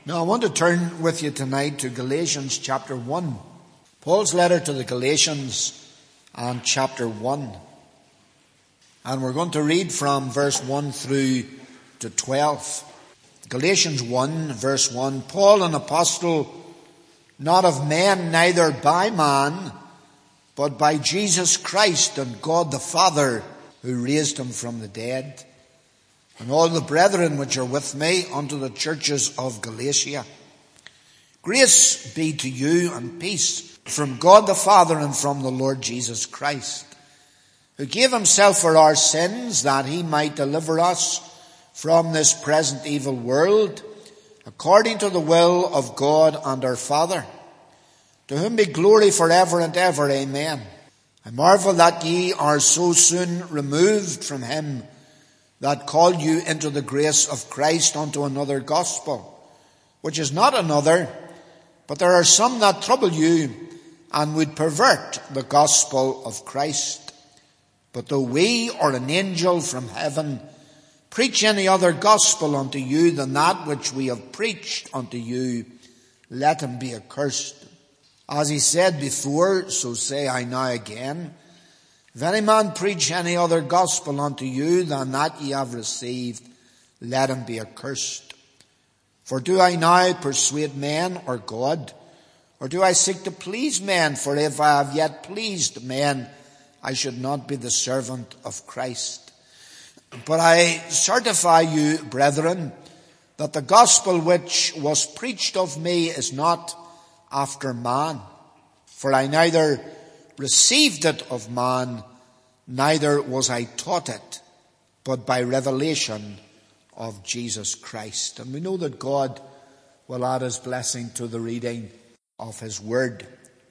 Now I want to turn with you tonight to Galatians chapter 1. Paul's letter to the Galatians and chapter 1. And we're going to read from verse 1 through to 12. Galatians 1 verse 1. Paul, an apostle, not of men, neither by man, but by Jesus Christ and God the Father, who raised him from the dead, and all the brethren which are with me unto the churches of Galatia. Grace be to you and peace from God the Father and from the Lord Jesus Christ, who gave himself for our sins, that he might deliver us from this present evil world, according to the will of God and our Father, to whom be glory forever and ever. Amen. I marvel that ye are so soon removed from him that called you into the grace of Christ unto another gospel, which is not another, but there are some that trouble you and would pervert the gospel of Christ. But though we or an angel from heaven preach any other gospel unto you than that which we have preached unto you, let him be accursed. As he said before, so say I now again, if any man preach any other gospel unto you than that ye have received, let him be accursed. For do I now persuade men or God? Or do I seek to please men? For if I have yet pleased men, I should not be the servant of Christ. But I certify you, brethren, that the gospel which was preached of me is not after man. For I neither received it of man, neither was I taught it, but by revelation of Jesus Christ. And we know that God will add his blessing to the reading of his word.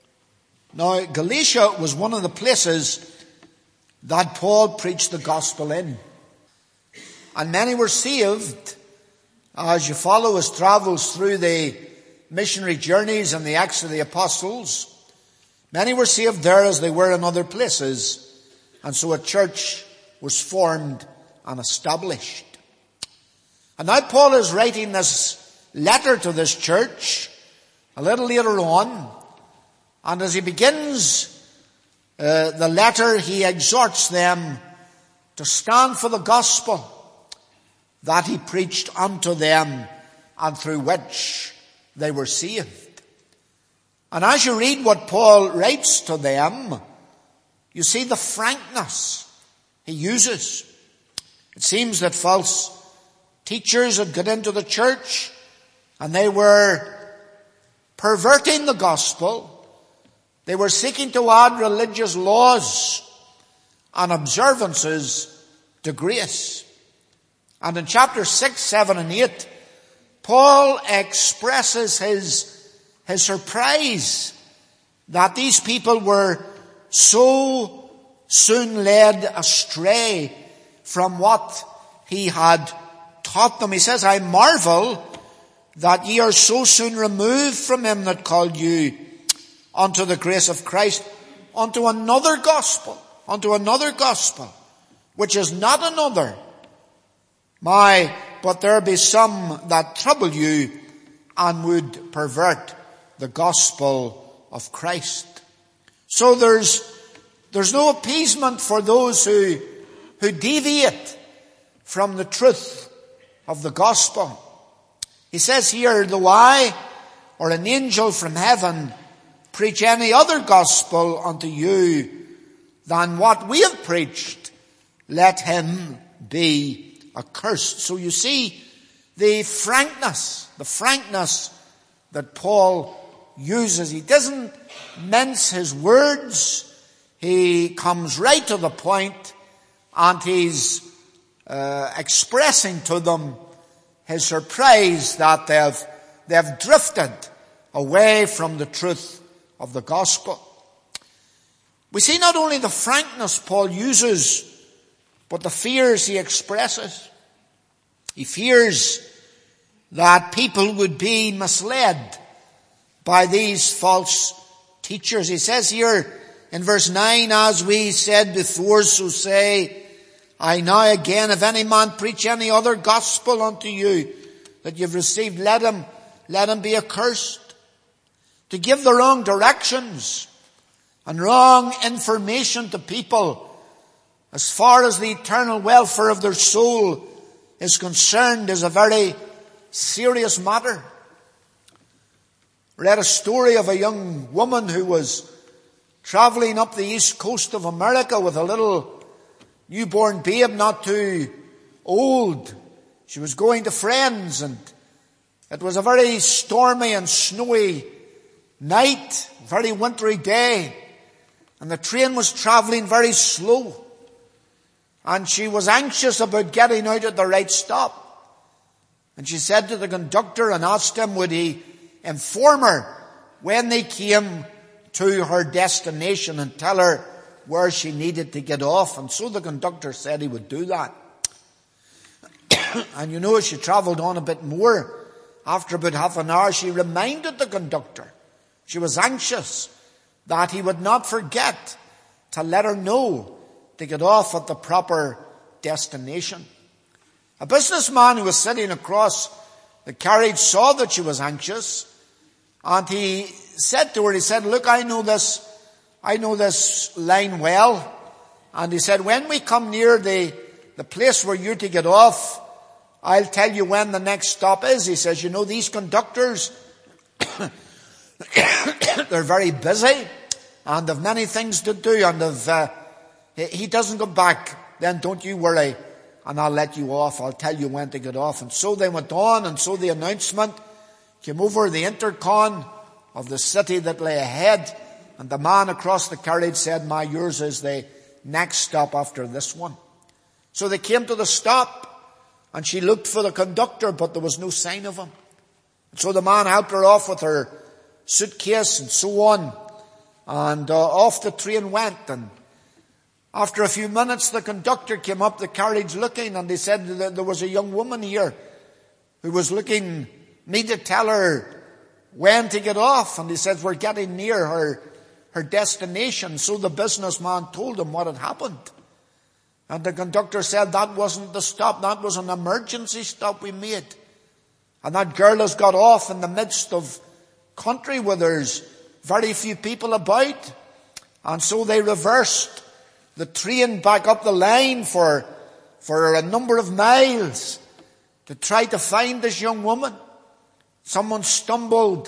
Now, Galatia was one of the places that Paul preached the gospel in. And many were saved as you follow his travels through the missionary journeys and the Acts of the Apostles. Many were saved there as they were in other places. And so a church was formed and established. And now Paul is writing this letter to this church a little later on. And as he begins the letter, he exhorts them to stand for the gospel that he preached unto them and through which they were saved. And as you read what Paul writes to them, you see the frankness he uses. It seems that false teachers had got into the church and they were perverting the gospel. They were seeking to add religious laws and observances to grace. And in chapter 6, 7 and 8, Paul expresses his surprise that these people were so soon led astray from what he had taught them. He says, I marvel that ye are so soon removed from him that called you unto the grace of Christ, unto another gospel, which is not another. But there be some that trouble you and would pervert the gospel of Christ. So there's no appeasement for those who deviate from the truth of the gospel. He says here, though I or an angel from heaven preach any other gospel unto you than what we have preached, let him be accursed. So you see the frankness that Paul uses. He doesn't mince his words. He comes right to the point, and he's expressing to them his surprise that they've drifted away from the truth of the gospel. We see not only the frankness Paul uses, but the fears he expresses. He fears that people would be misled by these false teachers. He says here in verse 9, as we said before, so say I now again, if any man preach any other gospel unto you that you've received, let him let him be accursed. To give the wrong directions and wrong information to people as far as the eternal welfare of their soul is concerned is a very serious matter. I read a story of a young woman who was traveling up the east coast of America with a little newborn babe, not too old. She was going to friends, and it was a very stormy and snowy night, very wintry day, and the train was traveling very slow. And she was anxious about getting out at the right stop. And she said to the conductor and asked him would he inform her when they came to her destination and tell her where she needed to get off. And so the conductor said he would do that. And as she travelled on a bit more, after about half an hour, she reminded the conductor. She was anxious that he would not forget to let her know to get off at the proper destination. A businessman who was sitting across the carriage saw that she was anxious, and he said to her, look, I know this line well. And he said, when we come near the place where you're to get off, I'll tell you when the next stop is. He says, these conductors, they're very busy, and they've many things to do, and he doesn't come back, then don't you worry, and I'll let you off. I'll tell you when to get off. And so they went on, and so the announcement came over the intercom of the city that lay ahead, and the man across the carriage said, yours is the next stop after this one. So they came to the stop, and she looked for the conductor, but there was no sign of him. And so the man helped her off with her suitcase and so on, and off the train went. And after a few minutes, the conductor came up the carriage looking, and they said that there was a young woman here who was looking me to tell her when to get off. And he said, we're getting near her destination. So the businessman told him what had happened. And the conductor said, that wasn't the stop. That was an emergency stop we made. And that girl has got off in the midst of country where there's very few people about. And so they reversed the train back up the line for a number of miles to try to find this young woman. Someone stumbled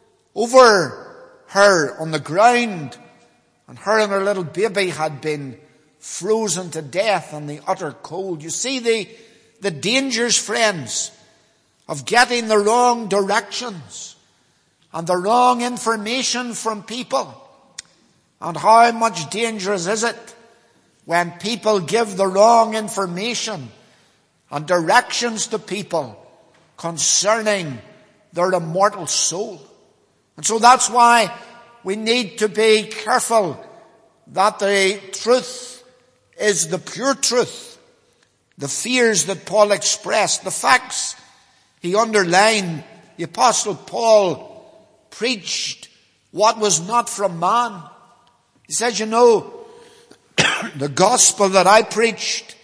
over her on the ground, and her and her little baby had been frozen to death in the utter cold. You see the dangers, friends, of getting the wrong directions and the wrong information from people. And how much dangerous is it when people give the wrong information and directions to people concerning their immortal soul. And so that's why we need to be careful that the truth is the pure truth. The fears that Paul expressed, the facts he underlined. The Apostle Paul preached what was not from man. He said, the gospel that I preached,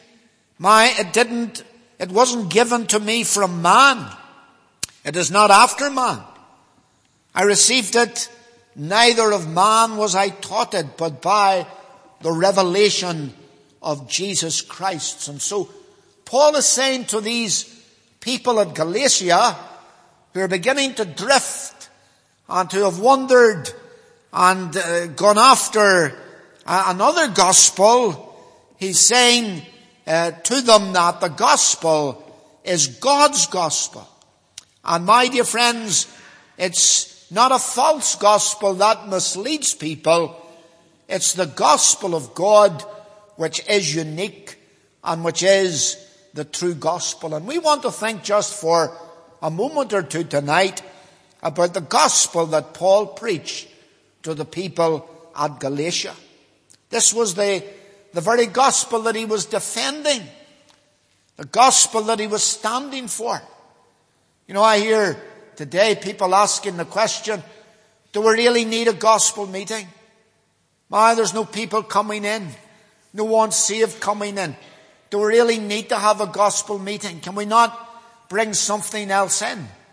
it wasn't given to me from man. It is not after man. I received it, neither of man was I taught it, but by the revelation of Jesus Christ. And so Paul is saying to these people at Galatia who are beginning to drift and to have wandered and gone after another gospel, he's saying to them that the gospel is God's gospel. And my dear friends, it's not a false gospel that misleads people. It's the gospel of God which is unique and which is the true gospel. And we want to think just for a moment or two tonight about the gospel that Paul preached to the people at Galatia. This was the very gospel that he was defending, the gospel that he was standing for. I hear today people asking the question, do we really need a gospel meeting? There's no people coming in. No one saved coming in. Do we really need to have a gospel meeting? Can we not bring something else in?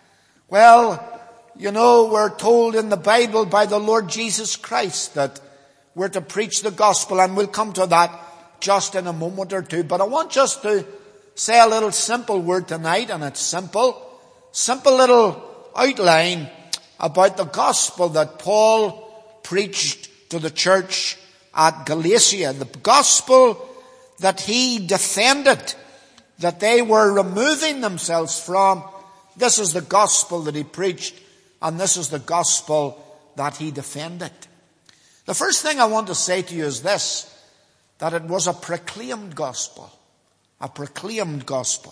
Well, you know, we're told in the Bible by the Lord Jesus Christ that we're to preach the gospel, and we'll come to that just in a moment or two. But I want just to say a little simple word tonight, and it's simple little outline about the gospel that Paul preached to the church at Galatia. The gospel that he defended, that they were removing themselves from. This is the gospel that he preached, and this is the gospel that he defended. The first thing I want to say to you is this, that it was a proclaimed gospel. A proclaimed gospel.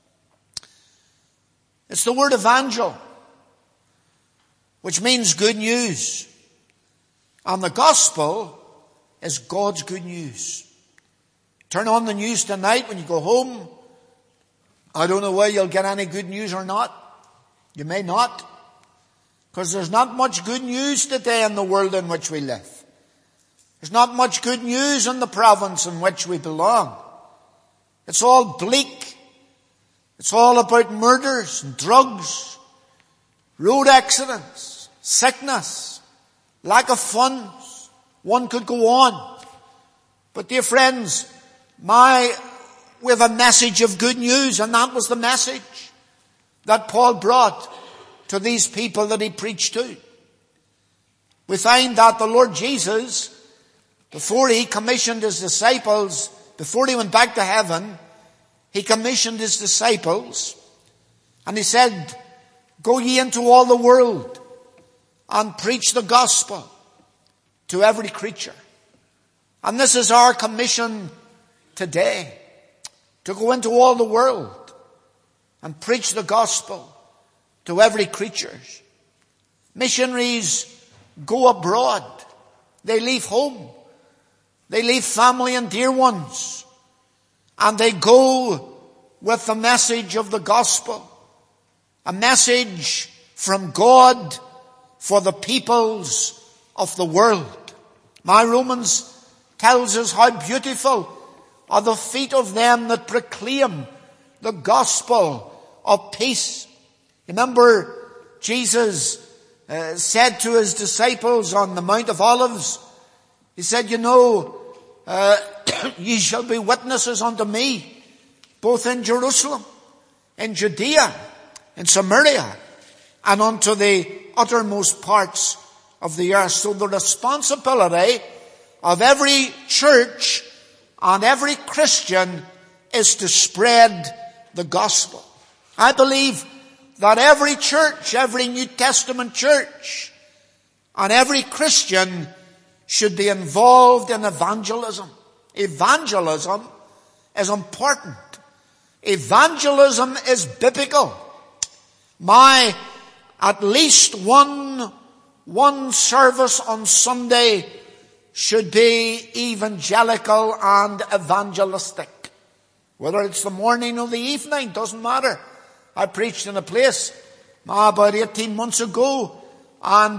It's the word evangel, which means good news. And the gospel is God's good news. Turn on the news tonight when you go home. I don't know whether you'll get any good news or not. You may not. Because there's not much good news today in the world in which we live. There's not much good news in the province in which we belong. It's all bleak. It's all about murders and drugs, road accidents, sickness, lack of funds. One could go on. But dear friends, we have a message of good news, and that was the message that Paul brought to these people that he preached to. We find that the Lord Jesus, before he commissioned his disciples, before he went back to heaven, he commissioned his disciples, and he said, "Go ye into all the world and preach the gospel to every creature." And this is our commission today, to go into all the world and preach the gospel to every creature. Missionaries go abroad. They leave home. They leave family and dear ones. And they go with the message of the gospel. A message from God for the peoples of the world. My Romans tells us how beautiful are the feet of them that proclaim the gospel of peace. Remember, Jesus said to his disciples on the Mount of Olives, he said, ye shall be witnesses unto me, both in Jerusalem, in Judea, in Samaria, and unto the uttermost parts of the earth. So the responsibility of every church and every Christian is to spread the gospel. I believe that every church, every New Testament church, and every Christian should be involved in evangelism. Evangelism is important. Evangelism is biblical. At least one service on Sunday should be evangelical and evangelistic. Whether it's the morning or the evening, doesn't matter. I preached in a place about 18 months ago, and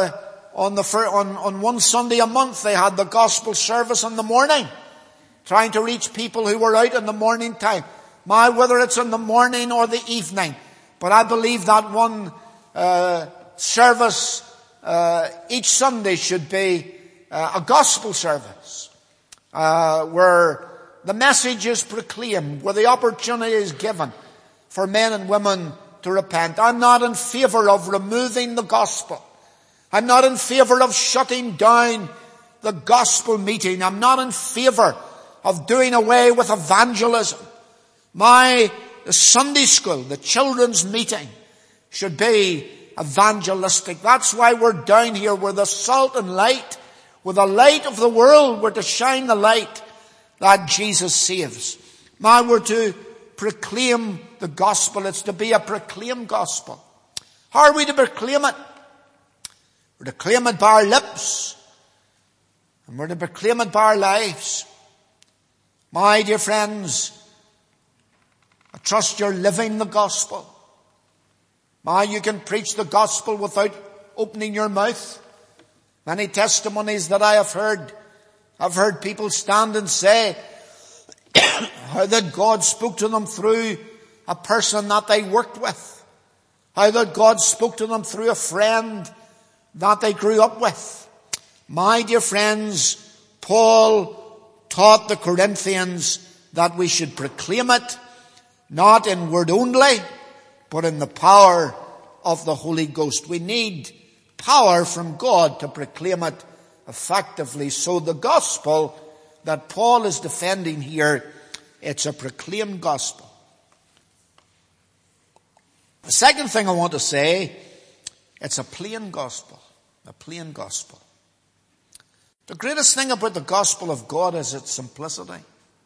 on one Sunday a month they had the gospel service in the morning, trying to reach people who were out in the morning time. Whether it's in the morning or the evening, but I believe that one service each Sunday should be a gospel service, where the message is proclaimed, where the opportunity is given for men and women to repent. I'm not in favor of removing the gospel. I'm not in favor of shutting down the gospel meeting. I'm not in favor of doing away with evangelism. The Sunday school, the children's meeting, should be evangelistic. That's why we're down here. We're the salt and light. We're the light of the world. We're to shine the light that Jesus saves. We're to proclaim the gospel. It's to be a proclaimed gospel. How are we to proclaim it? We're to claim it by our lips, and we're to proclaim it by our lives. My dear friends, I trust you're living the gospel. You can preach the gospel without opening your mouth. Many testimonies that I have heard, I've heard people stand and say how that God spoke to them through a person that they worked with. how that God spoke to them through a friend that they grew up with. My dear friends, Paul taught the Corinthians that we should proclaim it, not in word only, but in the power of the Holy Ghost. We need power from God to proclaim it effectively. So the gospel that Paul is defending here, it's a proclaimed gospel. The second thing I want to say, it's a plain gospel. A plain gospel. The greatest thing about the gospel of God is its simplicity.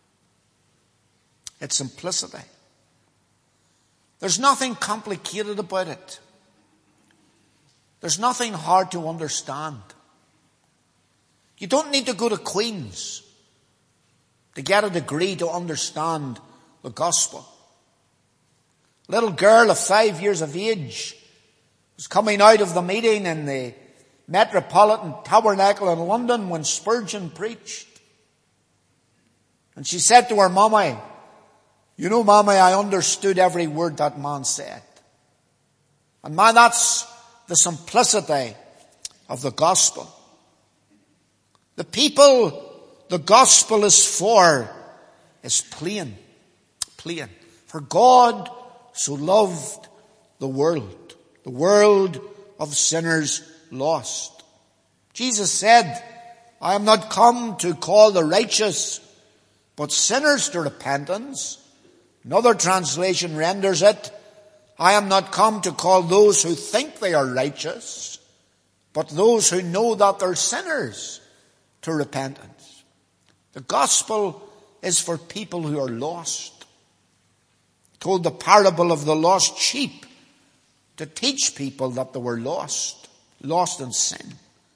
Its simplicity. There's nothing complicated about it. There's nothing hard to understand. You don't need to go to Queen's to get a degree to understand the gospel. A little girl of 5 years of age was coming out of the meeting in the Metropolitan Tabernacle in London when Spurgeon preached. And she said to her mommy, "You know, mommy, I understood every word that man said." And man, that's the simplicity of the gospel. The people the gospel is for is plain. Plain. For God so loved the world of sinners lost. Jesus said, "I am not come to call the righteous, but sinners to repentance." Another translation renders it, "I am not come to call those who think they are righteous, but those who know that they're sinners to repentance." The gospel is for people who are lost. He told the parable of the lost sheep to teach people that they were lost in sin.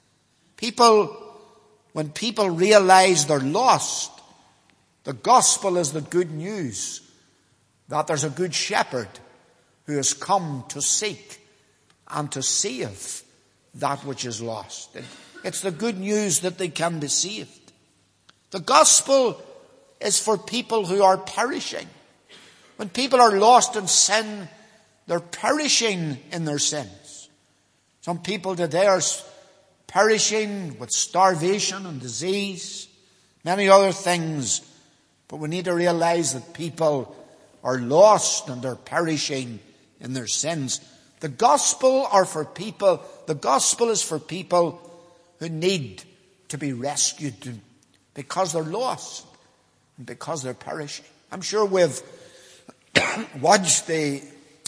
When people realize they're lost, the gospel is the good news that there's a good shepherd who has come to seek and to save that which is lost. It's the good news that they can be saved. The gospel is for people who are perishing. When people are lost in sin, they're perishing in their sins. Some people today are perishing with starvation and disease, many other things. But we need to realize that people are lost and they're perishing in their sins. The gospel is for people who need to be rescued because they're lost and because they're perishing. I'm sure we've watched the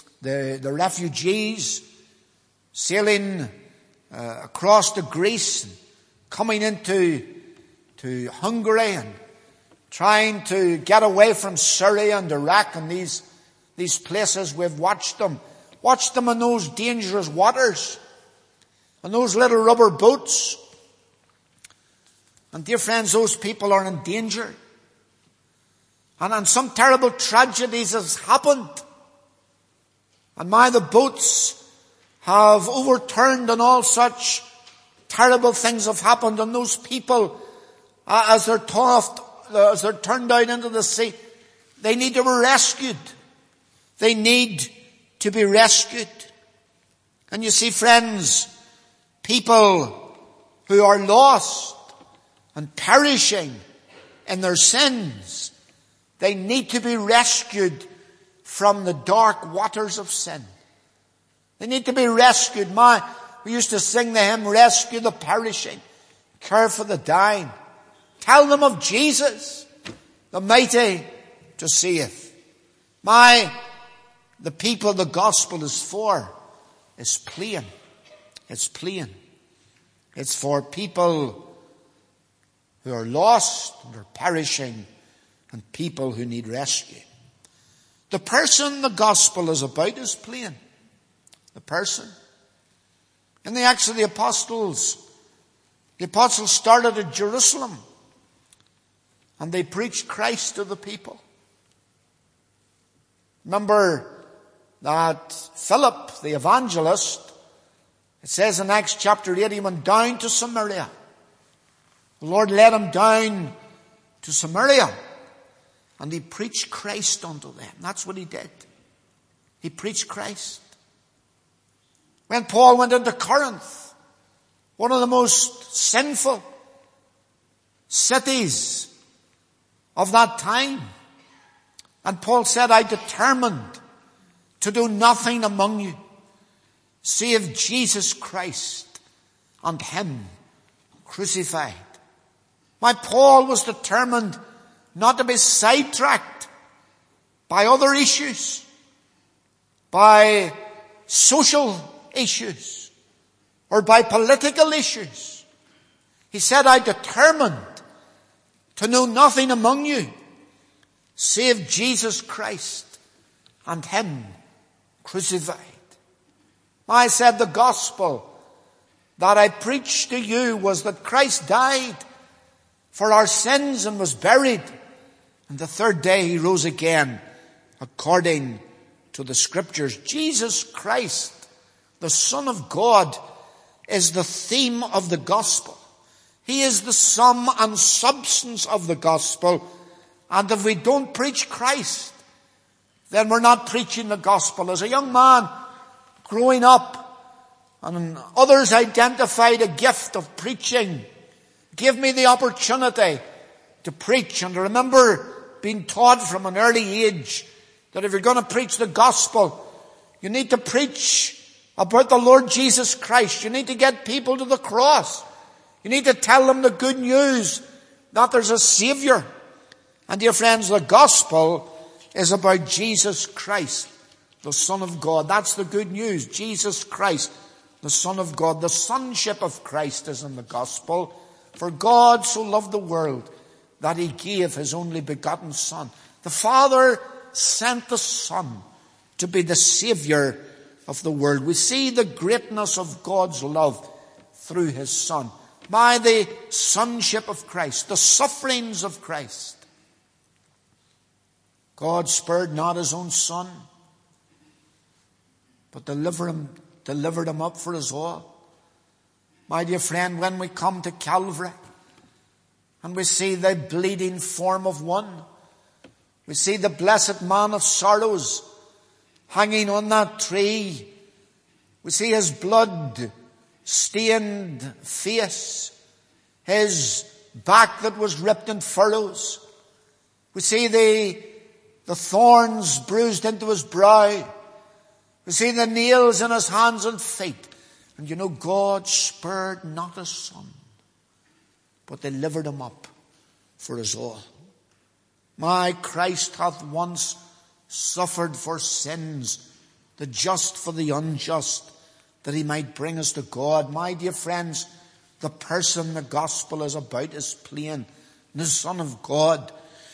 refugees sailing across to Greece, and coming into Hungary and trying to get away from Syria and Iraq and these places. We've watched them in those dangerous waters, and those little rubber boats. And dear friends, those people are in danger. And some terrible tragedies has happened. And the boats have overturned and all such terrible things have happened. And those people, as they're turned out into the sea, they need to be rescued. They need to be rescued. And you see, friends, people who are lost and perishing in their sins, they need to be rescued from the dark waters of sin. They need to be rescued. We used to sing the hymn, "Rescue the perishing, care for the dying. Tell them of Jesus, the mighty to save." The people the gospel is for is plain. It's plain. It's for people who are lost and are perishing and people who need rescue. The person the gospel is about is plain. The person. In the Acts of the Apostles started at Jerusalem and they preached Christ to the people. Remember that Philip, the evangelist, it says in Acts chapter 8, he went down to Samaria. The Lord led him down to Samaria and he preached Christ unto them. That's what he did. He preached Christ. When Paul went into Corinth, one of the most sinful cities of that time, and Paul said, I determined to do nothing among you save Jesus Christ and Him crucified. My Paul was determined not to be sidetracked by other issues, by social issues, or by political issues. He said, I determined to know nothing among you save Jesus Christ and Him crucified. I said the gospel that I preached to you was that Christ died for our sins and was buried, and the third day He rose again according to the Scriptures. Jesus Christ, the Son of God, is the theme of the gospel. He is the sum and substance of the gospel. And if we don't preach Christ, then we're not preaching the gospel. As a young man growing up, and others identified a gift of preaching, gave me the opportunity to preach. And I remember being taught from an early age that if you're going to preach the gospel, you need to preach about the Lord Jesus Christ. You need to get people to the cross. You need to tell them the good news that there's a Savior. And dear friends, the gospel is about Jesus Christ, the Son of God. That's the good news. Jesus Christ, the Son of God. The sonship of Christ is in the gospel. For God so loved the world that He gave His only begotten Son. The Father sent the Son to be the Savior of the world. We see the greatness of God's love through His Son. By the sonship of Christ, the sufferings of Christ. God spared not His own Son, but delivered him up for us all. My dear friend, when we come to Calvary and we see the bleeding form of one, we see the blessed man of sorrows hanging on that tree. We see His blood-stained face, His back that was ripped in furrows. We see the thorns bruised into His brow. We see the nails in His hands and feet. And you know, God spared not His Son, but delivered Him up for us all. My Christ hath once suffered for sins, the just for the unjust, that He might bring us to God. My dear friends, the person the gospel is about is plain. The Son of God,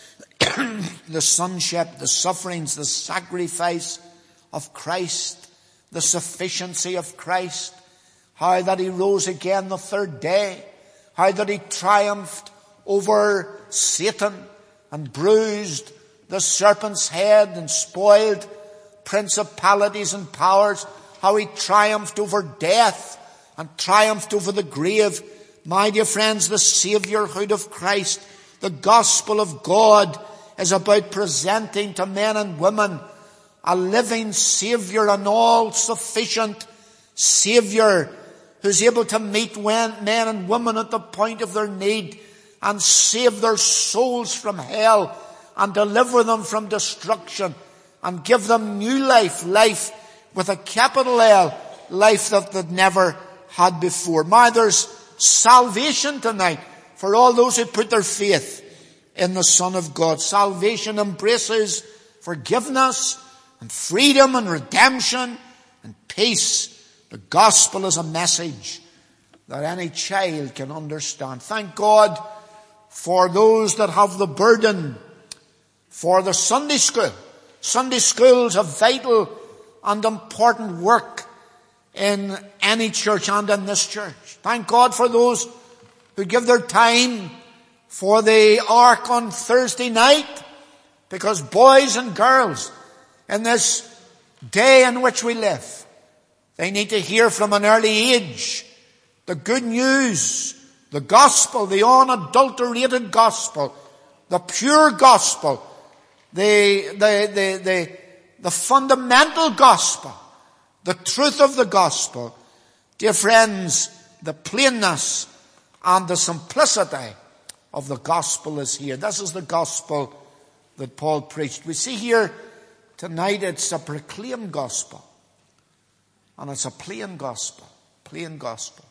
the sonship, the sufferings, the sacrifice of Christ, the sufficiency of Christ, how that He rose again the third day, how that He triumphed over Satan and bruised the serpent's head and spoiled principalities and powers, how He triumphed over death and triumphed over the grave. My dear friends, the Saviourhood of Christ, the gospel of God, is about presenting to men and women a living Saviour, an all-sufficient Saviour who's able to meet men and women at the point of their need and save their souls from hell and deliver them from destruction and give them new life, life with a capital L, life that they'd never had before. My, there's salvation tonight for all those who put their faith in the Son of God. Salvation embraces forgiveness and freedom and redemption and peace. The gospel is a message that any child can understand. Thank God for those that have the burden for the Sunday school. Sunday school is a vital and important work in any church and in this church. Thank God for those who give their time for the Ark on Thursday night, because boys and girls in this day in which we live, they need to hear from an early age the good news, the gospel, the unadulterated gospel, the pure gospel, the fundamental gospel the truth of the gospel, dear friends, the plainness and the simplicity of the gospel is here. This is the gospel that Paul preached. We see here tonight it's a proclaimed gospel. And it's a plain gospel. Plain gospel.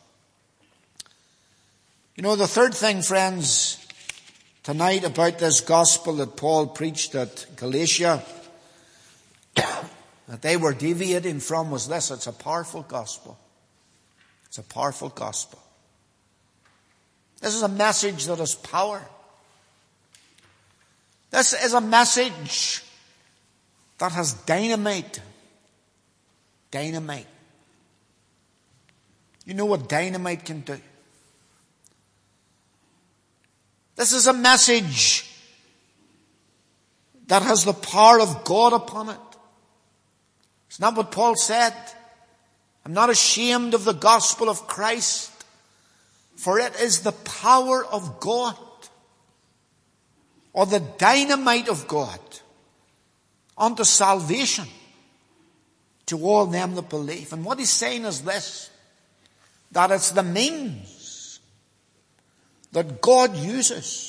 You know, the third thing, friends, tonight about this gospel that Paul preached at Galatia, that they were deviating from, was this: it's a powerful gospel. It's a powerful gospel. This is a message that has power. This is a message that has dynamite. Dynamite. You know what dynamite can do? This is a message that has the power of God upon it. It's not what Paul said. I'm not ashamed of the gospel of Christ, for it is the power of God, or the dynamite of God, unto salvation to all them that believe. And what he's saying is this, that it's the means that God uses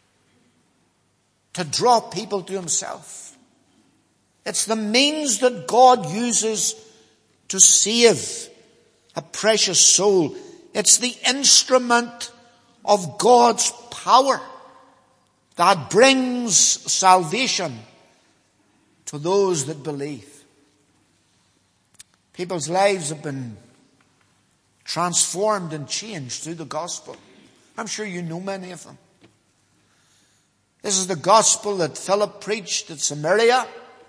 to draw people to himself. It's the means that God uses to save a precious soul. It's the instrument of God's power that brings salvation to those that believe. People's lives have been transformed and changed through the gospel. I'm sure you know many of them. This is the gospel that Philip preached at Samaria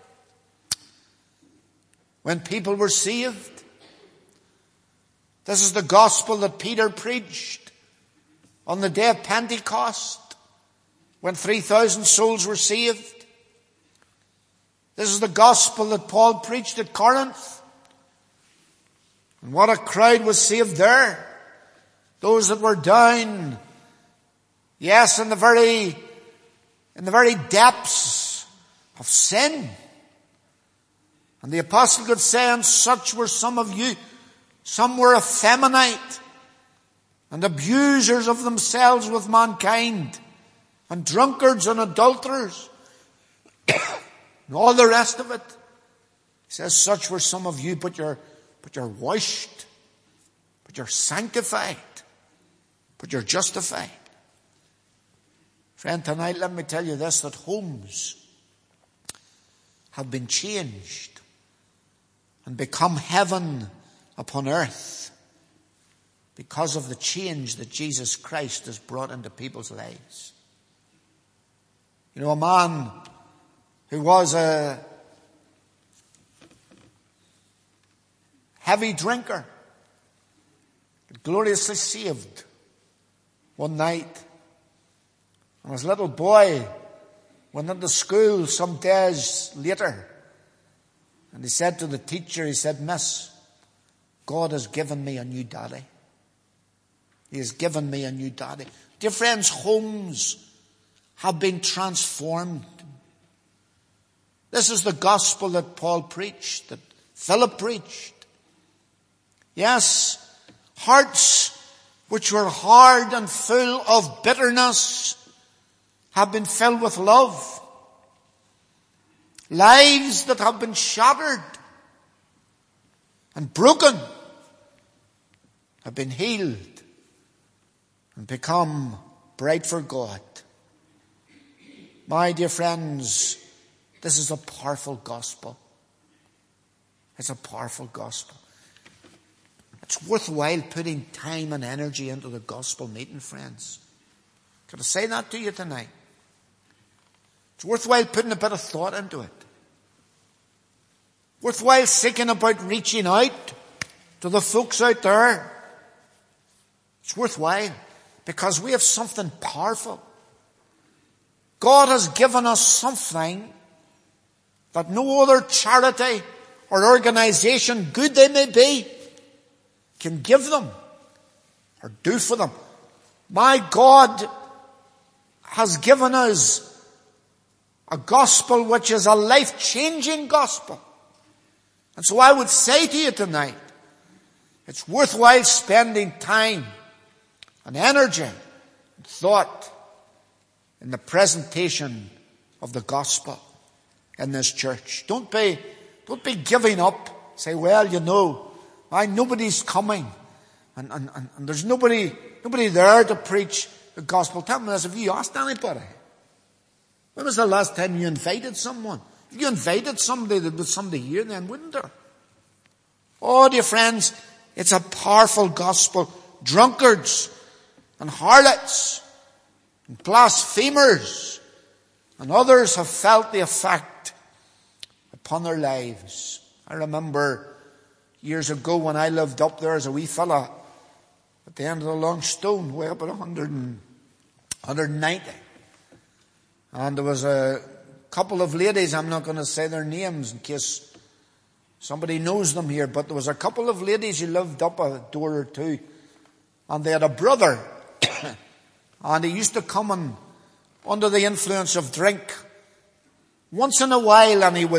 when people were saved. This is the gospel that Peter preached on the day of Pentecost when 3,000 souls were saved. This is the gospel that Paul preached at Corinth. And what a crowd was saved there. Those that were down, yes, in the very depths of sin. And the apostle could say, and such were some of you. Some were effeminate and abusers of themselves with mankind, and drunkards and adulterers, and all the rest of it. He says, such were some of you, but you're washed, but you're sanctified, but you're justified. Friend, tonight let me tell you this, that homes have been changed and become heaven upon earth because of the change that Jesus Christ has brought into people's lives. You know, a man who was a heavy drinker, gloriously saved one night. And his little boy went into school some days later, and he said to the teacher, he said, Miss, God has given me a new daddy. He has given me a new daddy. Dear friends, homes have been transformed. This is the gospel that Paul preached, that Philip preached. Yes, hearts which were hard and full of bitterness have been filled with love. Lives that have been shattered and broken have been healed and become bright for God. My dear friends, this is a powerful gospel. It's a powerful gospel. It's worthwhile putting time and energy into the gospel meeting, friends. Can I say that to you tonight? It's worthwhile putting a bit of thought into it. Worthwhile seeking about reaching out to the folks out there. It's worthwhile because we have something powerful. God has given us something that no other charity or organization, good they may be, can give them or do for them. My God has given us a gospel which is a life-changing gospel. And so I would say to you tonight, it's worthwhile spending time and energy and thought in the presentation of the gospel in this church. Don't be giving up. Say, well, nobody's coming. And there's nobody there to preach the gospel. Tell me this, have you asked anybody? When was the last time you invited someone? If you invited somebody, there was somebody here then, wouldn't there? Oh, dear friends, it's a powerful gospel. Drunkards and harlots and blasphemers and others have felt the effect upon their lives. I remember years ago when I lived up there as a wee fella at the end of the Long Stone, way up at 190. And there was a couple of ladies, I'm not going to say their names in case somebody knows them here, but there was a couple of ladies who lived up a door or two, and they had a brother, and he used to come under the influence of drink once in a while, and he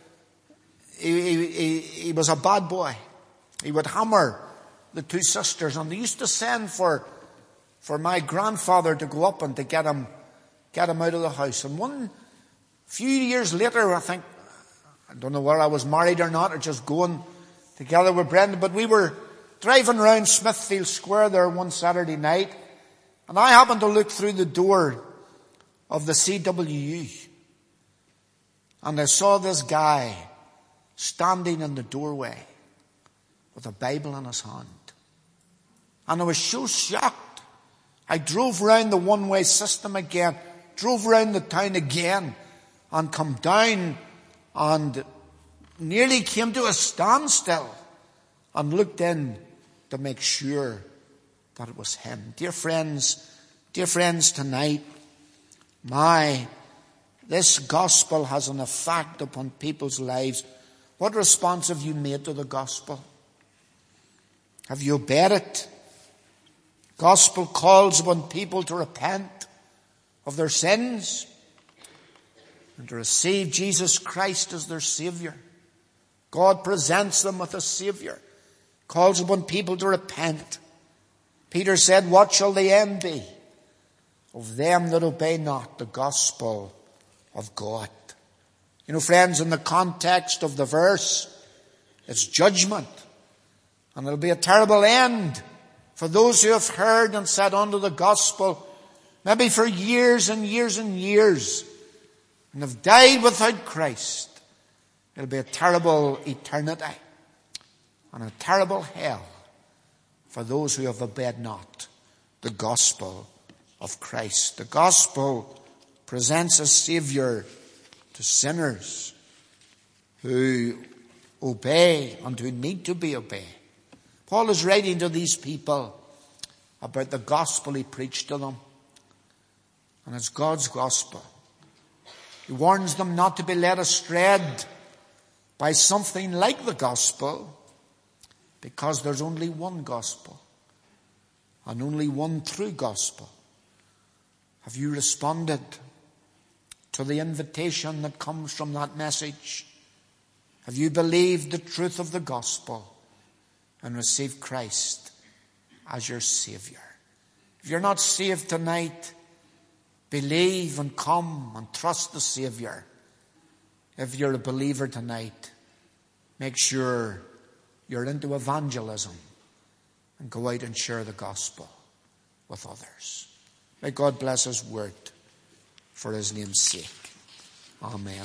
was a bad boy. He would hammer the two sisters, and they used to send for my grandfather to go up and to get him out of the house. And one few years later, I think, I don't know whether I was married or not, or just going together with Brenda, but we were driving around Smithfield Square there one Saturday night, and I happened to look through the door of the CWU, and I saw this guy standing in the doorway with a Bible in his hand. And I was so shocked. I drove round the one-way system again, drove round the town again, and come down and nearly came to a standstill and looked in to make sure that it was him. Dear friends, tonight, this gospel has an effect upon people's lives. What response have you made to the gospel? Have you obeyed it? Gospel calls upon people to repent of their sins and to receive Jesus Christ as their Savior. God presents them with a Savior. Calls upon people to repent. Peter said, what shall the end be of them that obey not the gospel of God? You know, friends, in the context of the verse, it's judgment. And it'll be a terrible end for those who have heard and sat under the gospel, maybe for years and years and years, and have died without Christ. It'll be a terrible eternity and a terrible hell for those who have obeyed not the gospel of Christ. The gospel presents a Savior to sinners who obey and who need to be obeyed. Paul is writing to these people about the gospel he preached to them. And it's God's gospel. He warns them not to be led astray by something like the gospel, because there's only one gospel and only one true gospel. Have you responded to the invitation that comes from that message? Have you believed the truth of the gospel and received Christ as your Savior? If you're not saved tonight, believe and come and trust the Savior. If you're a believer tonight, make sure you're into evangelism and go out and share the gospel with others. May God bless His word for His name's sake. Amen.